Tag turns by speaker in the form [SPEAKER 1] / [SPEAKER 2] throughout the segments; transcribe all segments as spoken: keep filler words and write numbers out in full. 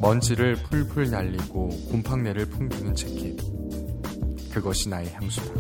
[SPEAKER 1] 먼지를 풀풀 날리고 곰팡내를 풍기는 재킷. 그것이 나의 향수다.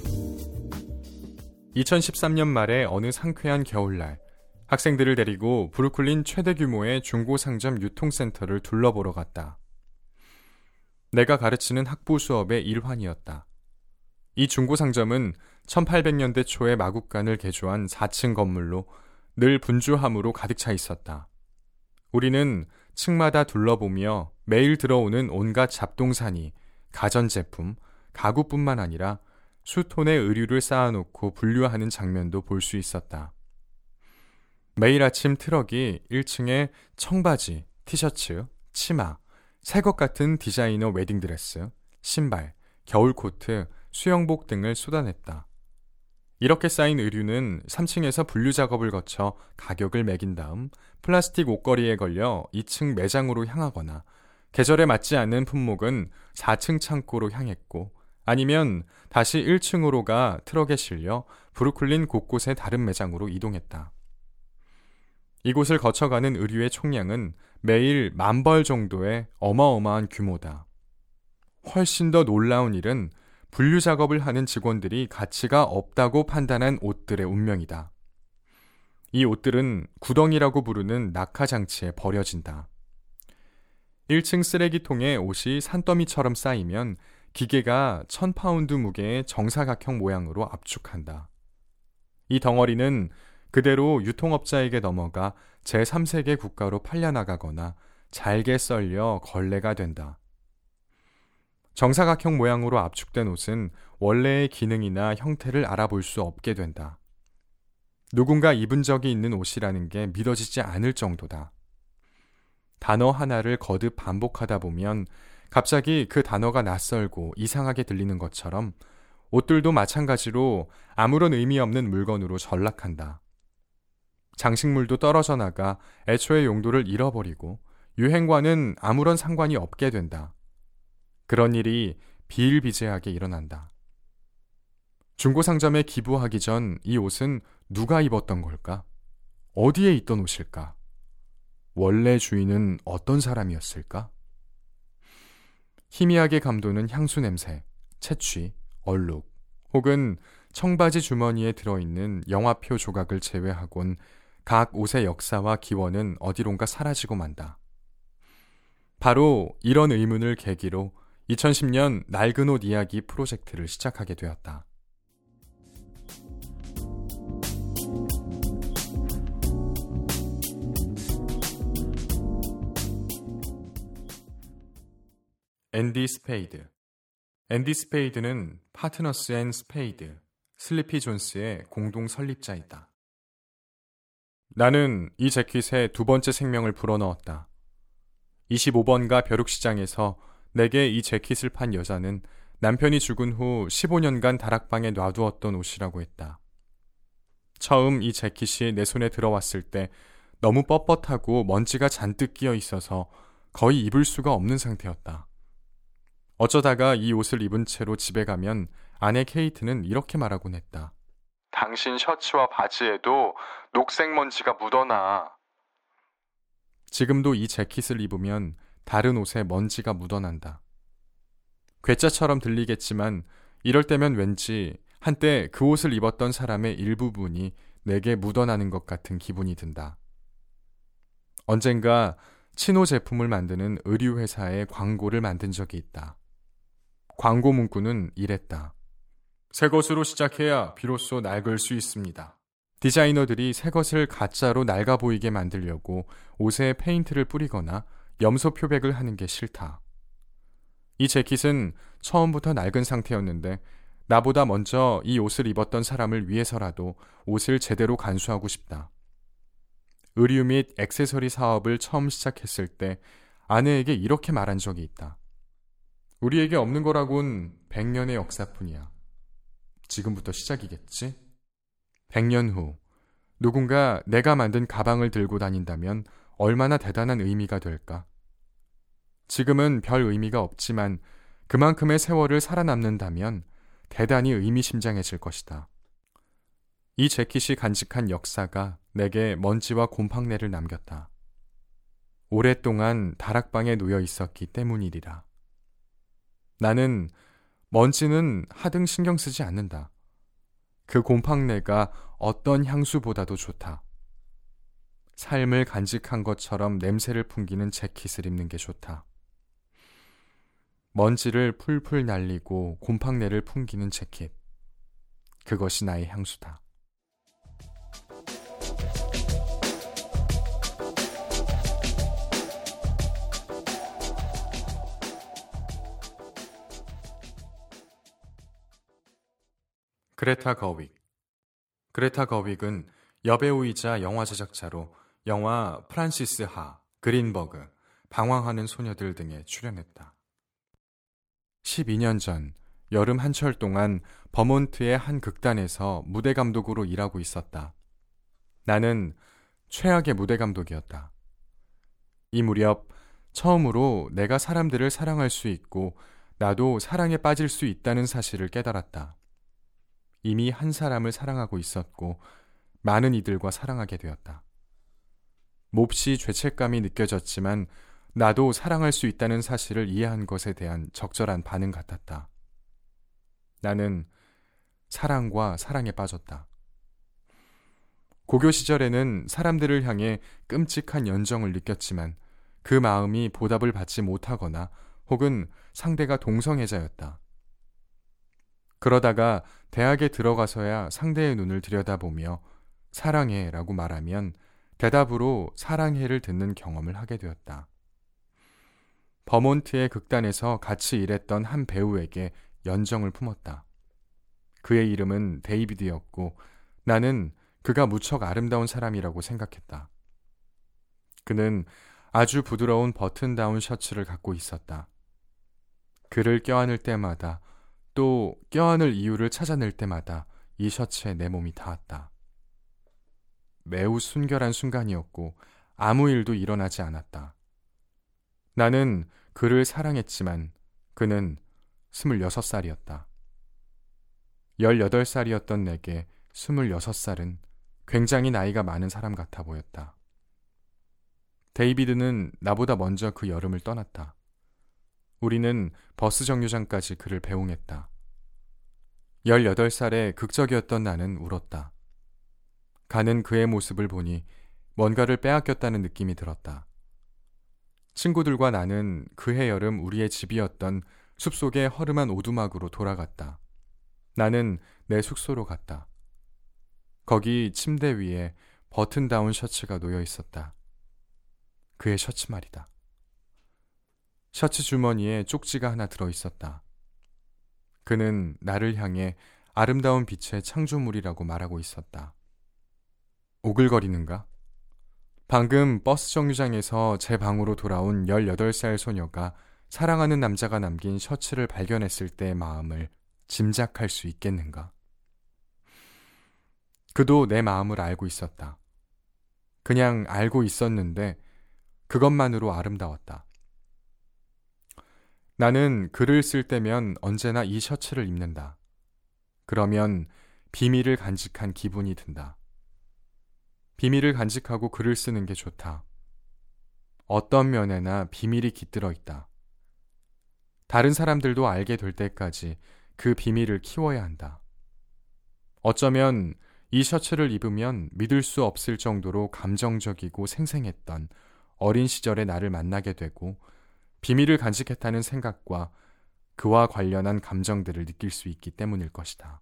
[SPEAKER 1] 이천십삼 년 말에 어느 상쾌한 겨울날, 학생들을 데리고 브루클린 최대 규모의 중고상점 유통센터를 둘러보러 갔다. 내가 가르치는 학부 수업의 일환이었다. 이 중고상점은 천팔백 년대 초에 마국간을 개조한 사 층 건물로 늘 분주함으로 가득 차 있었다. 우리는 층마다 둘러보며 매일 들어오는 온갖 잡동사니, 가전제품, 가구뿐만 아니라 수톤의 의류를 쌓아놓고 분류하는 장면도 볼 수 있었다. 매일 아침 트럭이 일 층에 청바지, 티셔츠, 치마, 새것 같은 디자이너 웨딩드레스, 신발, 겨울코트, 수영복 등을 쏟아냈다. 이렇게 쌓인 의류는 삼 층에서 분류 작업을 거쳐 가격을 매긴 다음 플라스틱 옷걸이에 걸려 이 층 매장으로 향하거나 계절에 맞지 않는 품목은 사 층 창고로 향했고 아니면 다시 일 층으로 가 트럭에 실려 브루클린 곳곳의 다른 매장으로 이동했다. 이곳을 거쳐가는 의류의 총량은 매일 만 벌 정도의 어마어마한 규모다. 훨씬 더 놀라운 일은 분류 작업을 하는 직원들이 가치가 없다고 판단한 옷들의 운명이다. 이 옷들은 구덩이라고 부르는 낙하장치에 버려진다. 일 층 쓰레기통에 옷이 산더미처럼 쌓이면 기계가 천 파운드 무게의 정사각형 모양으로 압축한다. 이 덩어리는 그대로 유통업자에게 넘어가 제삼 세계 국가로 팔려나가거나 잘게 썰려 걸레가 된다. 정사각형 모양으로 압축된 옷은 원래의 기능이나 형태를 알아볼 수 없게 된다. 누군가 입은 적이 있는 옷이라는 게 믿어지지 않을 정도다. 단어 하나를 거듭 반복하다 보면 갑자기 그 단어가 낯설고 이상하게 들리는 것처럼 옷들도 마찬가지로 아무런 의미 없는 물건으로 전락한다. 장식물도 떨어져 나가 애초의 용도를 잃어버리고 유행과는 아무런 상관이 없게 된다. 그런 일이 비일비재하게 일어난다. 중고상점에 기부하기 전 이 옷은 누가 입었던 걸까? 어디에 있던 옷일까? 원래 주인은 어떤 사람이었을까? 희미하게 감도는 향수 냄새, 채취, 얼룩, 혹은 청바지 주머니에 들어있는 영화표 조각을 제외하곤 각 옷의 역사와 기원은 어디론가 사라지고 만다. 바로 이런 의문을 계기로 이천십 년 낡은 옷 이야기 프로젝트를 시작하게 되었다. 앤디 스페이드. 앤디 스페이드는 파트너스 앤 스페이드, 슬리피 존스의 공동 설립자이다. 나는 이 재킷에 두 번째 생명을 불어넣었다. 이십오 번가 벼룩시장에서 내게 이 재킷을 판 여자는 남편이 죽은 후 십오 년간 다락방에 놔두었던 옷이라고 했다. 처음 이 재킷이 내 손에 들어왔을 때 너무 뻣뻣하고 먼지가 잔뜩 끼어 있어서 거의 입을 수가 없는 상태였다. 어쩌다가 이 옷을 입은 채로 집에 가면 아내 케이트는 이렇게 말하곤 했다. 당신 셔츠와 바지에도 녹색 먼지가 묻어나. 지금도 이 재킷을 입으면 다른 옷에 먼지가 묻어난다. 괴짜처럼 들리겠지만 이럴 때면 왠지 한때 그 옷을 입었던 사람의 일부분이 내게 묻어나는 것 같은 기분이 든다. 언젠가 치노 제품을 만드는 의류회사의 광고를 만든 적이 있다. 광고 문구는 이랬다. 새 것으로 시작해야 비로소 낡을 수 있습니다. 디자이너들이 새 것을 가짜로 낡아 보이게 만들려고 옷에 페인트를 뿌리거나 염소 표백을 하는 게 싫다. 이 재킷은 처음부터 낡은 상태였는데 나보다 먼저 이 옷을 입었던 사람을 위해서라도 옷을 제대로 간수하고 싶다. 의류 및 액세서리 사업을 처음 시작했을 때 아내에게 이렇게 말한 적이 있다. 우리에게 없는 거라곤 백 년의 역사뿐이야. 지금부터 시작이겠지? 백 년 후 누군가 내가 만든 가방을 들고 다닌다면 얼마나 대단한 의미가 될까? 지금은 별 의미가 없지만 그만큼의 세월을 살아남는다면 대단히 의미심장해질 것이다. 이 재킷이 간직한 역사가 내게 먼지와 곰팡내를 남겼다. 오랫동안 다락방에 놓여 있었기 때문이리라. 나는 먼지는 하등 신경 쓰지 않는다. 그 곰팡내가 어떤 향수보다도 좋다. 삶을 간직한 것처럼 냄새를 풍기는 재킷을 입는 게 좋다. 먼지를 풀풀 날리고 곰팡내를 풍기는 재킷. 그것이 나의 향수다. 그레타 거윅. 그레타 거윅은 여배우이자 영화 제작자로 영화 프란시스 하, 그린버그, 방황하는 소녀들 등에 출연했다. 십이 년 전 여름 한철 동안 버몬트의 한 극단에서 무대 감독으로 일하고 있었다. 나는 최악의 무대 감독이었다. 이 무렵 처음으로 내가 사람들을 사랑할 수 있고 나도 사랑에 빠질 수 있다는 사실을 깨달았다. 이미 한 사람을 사랑하고 있었고 많은 이들과 사랑하게 되었다. 몹시 죄책감이 느껴졌지만 나도 사랑할 수 있다는 사실을 이해한 것에 대한 적절한 반응 같았다. 나는 사랑과 사랑에 빠졌다. 고교 시절에는 사람들을 향해 끔찍한 연정을 느꼈지만 그 마음이 보답을 받지 못하거나 혹은 상대가 동성애자였다. 그러다가 대학에 들어가서야 상대의 눈을 들여다보며 사랑해 라고 말하면 대답으로 사랑해를 듣는 경험을 하게 되었다. 버몬트의 극단에서 같이 일했던 한 배우에게 연정을 품었다. 그의 이름은 데이비드였고 나는 그가 무척 아름다운 사람이라고 생각했다. 그는 아주 부드러운 버튼다운 셔츠를 갖고 있었다. 그를 껴안을 때마다 또 껴안을 이유를 찾아낼 때마다 이 셔츠에 내 몸이 닿았다. 매우 순결한 순간이었고 아무 일도 일어나지 않았다. 나는 그를 사랑했지만 그는 스물여섯 살이었다. 열여덟 살이었던 내게 스물여섯 살은 굉장히 나이가 많은 사람 같아 보였다. 데이비드는 나보다 먼저 그 여름을 떠났다. 우리는 버스 정류장까지 그를 배웅했다. 열여덟 살에 극적이었던 나는 울었다. 가는 그의 모습을 보니 뭔가를 빼앗겼다는 느낌이 들었다. 친구들과 나는 그해 여름 우리의 집이었던 숲속의 허름한 오두막으로 돌아갔다. 나는 내 숙소로 갔다. 거기 침대 위에 버튼다운 셔츠가 놓여 있었다. 그의 셔츠 말이다. 셔츠 주머니에 쪽지가 하나 들어 있었다. 그는 나를 향해 아름다운 빛의 창조물이라고 말하고 있었다. 오글거리는가? 방금 버스 정류장에서 제 방으로 돌아온 열여덟 살 소녀가 사랑하는 남자가 남긴 셔츠를 발견했을 때의 마음을 짐작할 수 있겠는가? 그도 내 마음을 알고 있었다. 그냥 알고 있었는데 그것만으로 아름다웠다. 나는 글을 쓸 때면 언제나 이 셔츠를 입는다. 그러면 비밀을 간직한 기분이 든다. 비밀을 간직하고 글을 쓰는 게 좋다. 어떤 면에나 비밀이 깃들어 있다. 다른 사람들도 알게 될 때까지 그 비밀을 키워야 한다. 어쩌면 이 셔츠를 입으면 믿을 수 없을 정도로 감정적이고 생생했던 어린 시절의 나를 만나게 되고 비밀을 간직했다는 생각과 그와 관련한 감정들을 느낄 수 있기 때문일 것이다.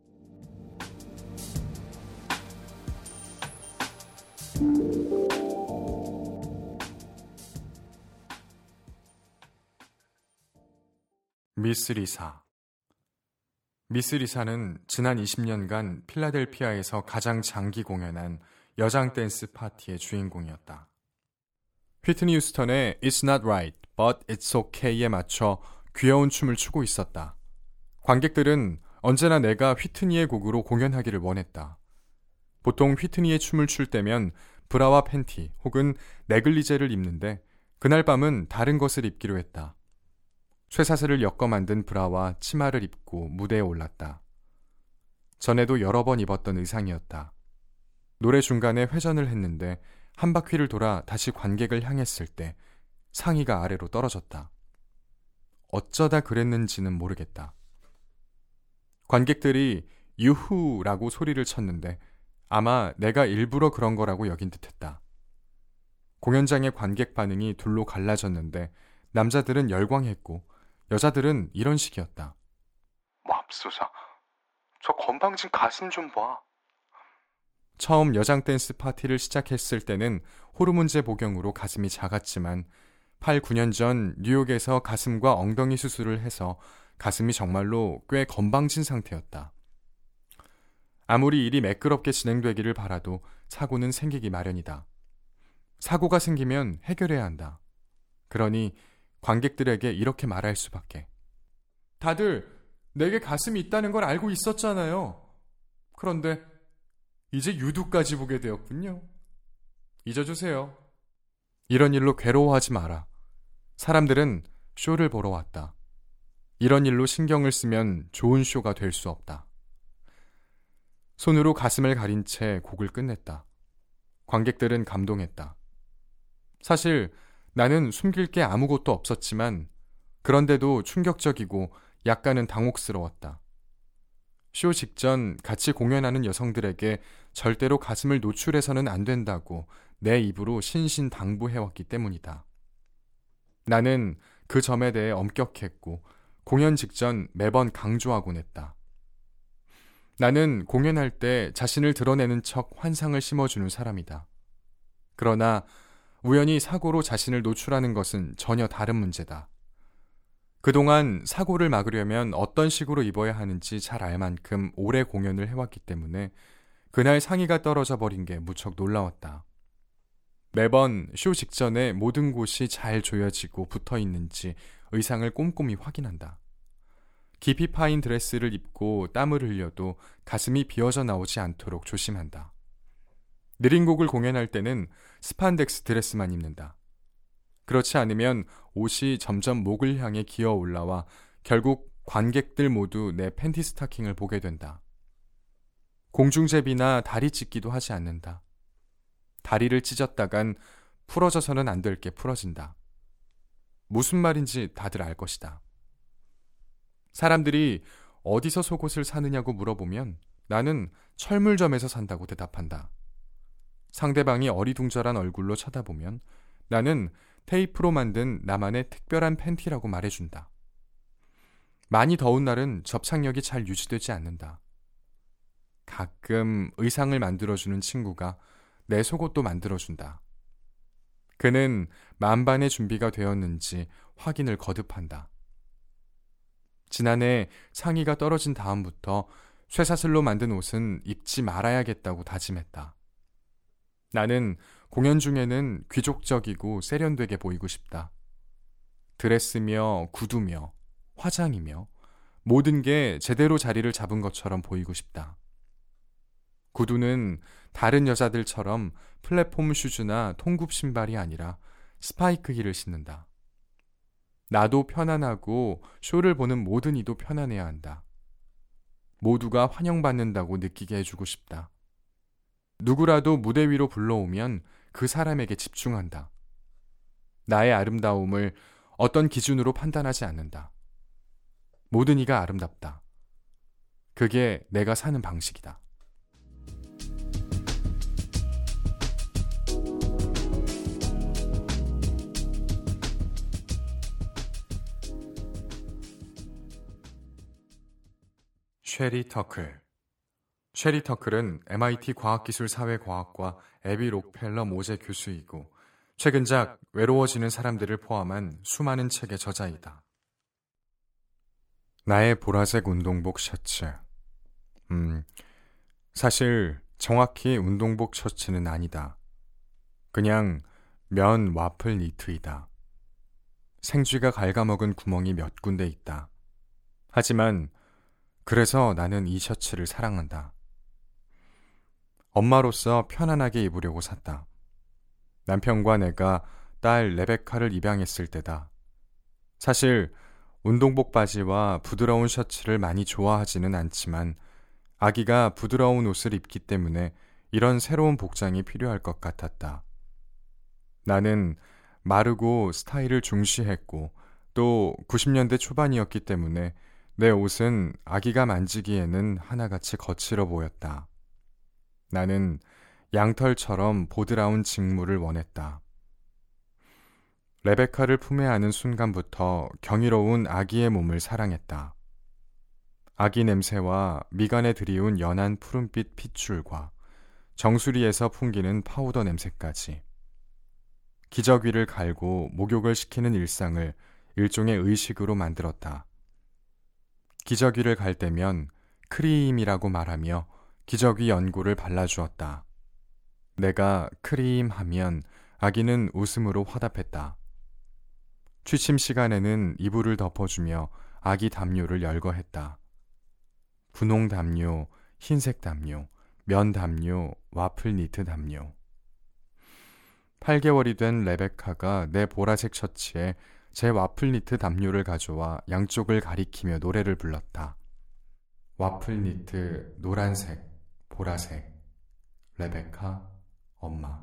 [SPEAKER 1] 미스 리사. 미스 리사는 지난 이십 년간 필라델피아에서 가장 장기 공연한 여장 댄스 파티의 주인공이었다. 휘트니 휴스턴의 It's not right, but it's okay에 맞춰 귀여운 춤을 추고 있었다. 관객들은 언제나 내가 휘트니의 곡으로 공연하기를 원했다. 보통 휘트니의 춤을 출 때면 브라와 팬티 혹은 네글리제를 입는데 그날 밤은 다른 것을 입기로 했다. 쇠사슬을 엮어 만든 브라와 치마를 입고 무대에 올랐다. 전에도 여러 번 입었던 의상이었다. 노래 중간에 회전을 했는데 한 바퀴를 돌아 다시 관객을 향했을 때 상의가 아래로 떨어졌다. 어쩌다 그랬는지는 모르겠다. 관객들이 유후라고 소리를 쳤는데 아마 내가 일부러 그런 거라고 여긴 듯했다. 공연장의 관객 반응이 둘로 갈라졌는데 남자들은 열광했고 여자들은 이런 식이었다. 맙소사, 저 건방진 가슴 좀 봐. 처음 여장 댄스 파티를 시작했을 때는 호르몬제 복용으로 가슴이 작았지만 팔, 구 년 전 뉴욕에서 가슴과 엉덩이 수술을 해서 가슴이 정말로 꽤 건방진 상태였다. 아무리 일이 매끄럽게 진행되기를 바라도 사고는 생기기 마련이다. 사고가 생기면 해결해야 한다. 그러니 관객들에게 이렇게 말할 수밖에. 다들 내게 가슴이 있다는 걸 알고 있었잖아요. 그런데 이제 유두까지 보게 되었군요. 잊어주세요. 이런 일로 괴로워하지 마라. 사람들은 쇼를 보러 왔다. 이런 일로 신경을 쓰면 좋은 쇼가 될 수 없다. 손으로 가슴을 가린 채 곡을 끝냈다. 관객들은 감동했다. 사실 나는 숨길 게 아무것도 없었지만 그런데도 충격적이고 약간은 당혹스러웠다. 쇼 직전 같이 공연하는 여성들에게 절대로 가슴을 노출해서는 안 된다고 내 입으로 신신당부해왔기 때문이다. 나는 그 점에 대해 엄격했고 공연 직전 매번 강조하곤 했다. 나는 공연할 때 자신을 드러내는 척 환상을 심어주는 사람이다. 그러나 우연히 사고로 자신을 노출하는 것은 전혀 다른 문제다. 그동안 사고를 막으려면 어떤 식으로 입어야 하는지 잘 알 만큼 오래 공연을 해왔기 때문에 그날 상의가 떨어져 버린 게 무척 놀라웠다. 매번 쇼 직전에 모든 곳이 잘 조여지고 붙어 있는지 의상을 꼼꼼히 확인한다. 깊이 파인 드레스를 입고 땀을 흘려도 가슴이 비어져 나오지 않도록 조심한다. 느린 곡을 공연할 때는 스판덱스 드레스만 입는다. 그렇지 않으면 옷이 점점 목을 향해 기어 올라와 결국 관객들 모두 내 팬티 스타킹을 보게 된다. 공중제비나 다리 찢기도 하지 않는다. 다리를 찢었다간 풀어져서는 안 될 게 풀어진다. 무슨 말인지 다들 알 것이다. 사람들이 어디서 속옷을 사느냐고 물어보면 나는 철물점에서 산다고 대답한다. 상대방이 어리둥절한 얼굴로 쳐다보면 나는 테이프로 만든 나만의 특별한 팬티라고 말해준다. 많이 더운 날은 접착력이 잘 유지되지 않는다. 가끔 의상을 만들어주는 친구가 내 속옷도 만들어준다. 그는 만반의 준비가 되었는지 확인을 거듭한다. 지난해 상의가 떨어진 다음부터 쇠사슬로 만든 옷은 입지 말아야겠다고 다짐했다. 나는 공연 중에는 귀족적이고 세련되게 보이고 싶다. 드레스며 구두며 화장이며 모든 게 제대로 자리를 잡은 것처럼 보이고 싶다. 구두는 다른 여자들처럼 플랫폼 슈즈나 통굽 신발이 아니라 스파이크 힐을 신는다. 나도 편안하고 쇼를 보는 모든 이도 편안해야 한다. 모두가 환영받는다고 느끼게 해주고 싶다. 누구라도 무대 위로 불러오면 그 사람에게 집중한다. 나의 아름다움을 어떤 기준으로 판단하지 않는다. 모든 이가 아름답다. 그게 내가 사는 방식이다. 쉐리 터클. 쉐리 터클은 엠아이티 과학기술사회과학과 애비 록펠러 모제 교수이고 최근작 외로워지는 사람들을 포함한 수많은 책의 저자이다. 나의 보라색 운동복 셔츠. 음, 사실 정확히 운동복 셔츠는 아니다. 그냥 면 와플 니트이다. 생쥐가 갉아먹은 구멍이 몇 군데 있다. 하지만 그래서 나는 이 셔츠를 사랑한다. 엄마로서 편안하게 입으려고 샀다. 남편과 내가 딸 레베카를 입양했을 때다. 사실 운동복 바지와 부드러운 셔츠를 많이 좋아하지는 않지만 아기가 부드러운 옷을 입기 때문에 이런 새로운 복장이 필요할 것 같았다. 나는 마르고 스타일을 중시했고 또 구십 년대 초반이었기 때문에 내 옷은 아기가 만지기에는 하나같이 거칠어 보였다. 나는 양털처럼 보드라운 직물을 원했다. 레베카를 품에 안은 순간부터 경이로운 아기의 몸을 사랑했다. 아기 냄새와 미간에 드리운 연한 푸른빛 핏줄과 정수리에서 풍기는 파우더 냄새까지. 기저귀를 갈고 목욕을 시키는 일상을 일종의 의식으로 만들었다. 기저귀를 갈 때면 크림이라고 말하며 기저귀 연고를 발라주었다. 내가 크림 하면 아기는 웃음으로 화답했다. 취침 시간에는 이불을 덮어주며 아기 담요를 열거했다. 분홍 담요, 흰색 담요, 면 담요, 와플 니트 담요. 팔 개월이 된 레베카가 내 보라색 셔츠에 제 와플 니트 담요를 가져와 양쪽을 가리키며 노래를 불렀다. 와플 니트 노란색, 보라색, 레베카, 엄마.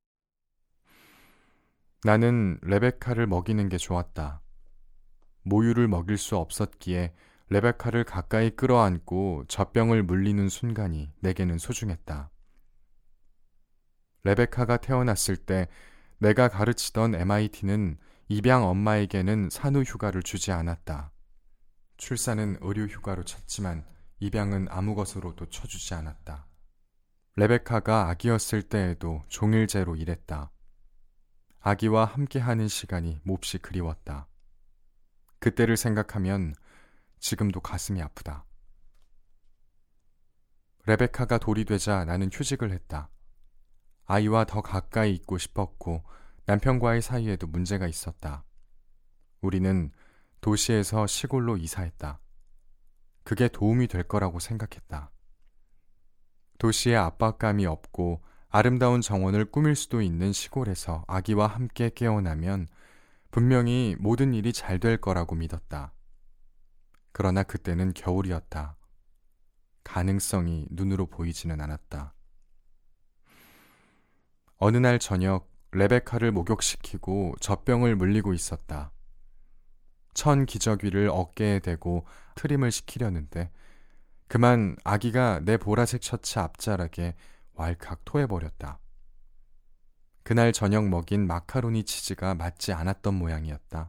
[SPEAKER 1] 나는 레베카를 먹이는 게 좋았다. 모유를 먹일 수 없었기에 레베카를 가까이 끌어안고 젖병을 물리는 순간이 내게는 소중했다. 레베카가 태어났을 때 내가 가르치던 엠아이티는 입양 엄마에게는 산후휴가를 주지 않았다. 출산은 의료휴가로 쳤지만 입양은 아무 것으로도 쳐주지 않았다. 레베카가 아기였을 때에도 종일제로 일했다. 아기와 함께하는 시간이 몹시 그리웠다. 그때를 생각하면 지금도 가슴이 아프다. 레베카가 돌이 되자 나는 휴직을 했다. 아이와 더 가까이 있고 싶었고 남편과의 사이에도 문제가 있었다. 우리는 도시에서 시골로 이사했다. 그게 도움이 될 거라고 생각했다. 도시에 압박감이 없고 아름다운 정원을 꾸밀 수도 있는 시골에서 아기와 함께 깨어나면 분명히 모든 일이 잘 될 거라고 믿었다. 그러나 그때는 겨울이었다. 가능성이 눈으로 보이지는 않았다. 어느 날 저녁 레베카를 목욕시키고 젖병을 물리고 있었다. 천 기저귀를 어깨에 대고 트림을 시키려는데 그만 아기가 내 보라색 셔츠 앞자락에 왈칵 토해버렸다. 그날 저녁 먹인 마카로니 치즈가 맞지 않았던 모양이었다.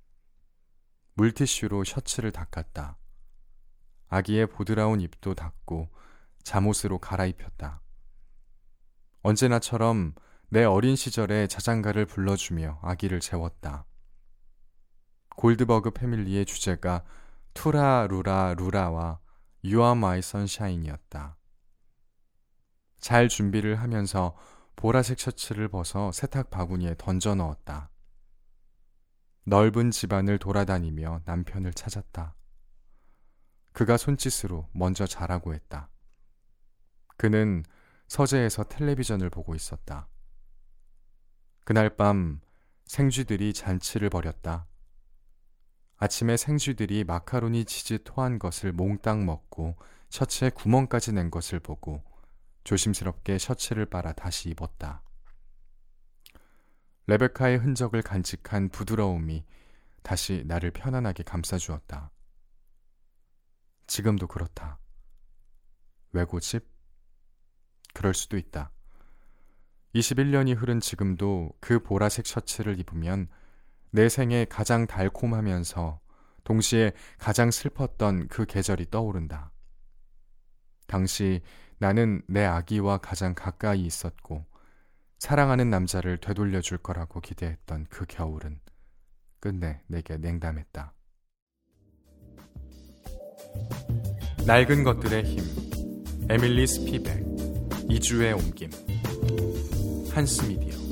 [SPEAKER 1] 물티슈로 셔츠를 닦았다. 아기의 보드라운 입도 닦고 잠옷으로 갈아입혔다. 언제나처럼 내 어린 시절의 자장가를 불러주며 아기를 재웠다. 골드버그 패밀리의 주제가 투라 루라 루라와 You are my sunshine이었다. 잘 준비를 하면서 보라색 셔츠를 벗어 세탁 바구니에 던져 넣었다. 넓은 집안을 돌아다니며 남편을 찾았다. 그가 손짓으로 먼저 자라고 했다. 그는 서재에서 텔레비전을 보고 있었다. 그날 밤 생쥐들이 잔치를 벌였다. 아침에 생쥐들이 마카로니 치즈 토한 것을 몽땅 먹고 셔츠에 구멍까지 낸 것을 보고 조심스럽게 셔츠를 빨아 다시 입었다. 레베카의 흔적을 간직한 부드러움이 다시 나를 편안하게 감싸주었다. 지금도 그렇다. 외고집? 그럴 수도 있다. 이십일 년이 흐른 지금도 그 보라색 셔츠를 입으면 내 생에 가장 달콤하면서 동시에 가장 슬펐던 그 계절이 떠오른다. 당시 나는 내 아기와 가장 가까이 있었고 사랑하는 남자를 되돌려줄 거라고 기대했던 그 겨울은 끝내 내게 냉담했다. 낡은 것들의 힘, 에밀리 스피백, 이주의 옮김, 한스미디어.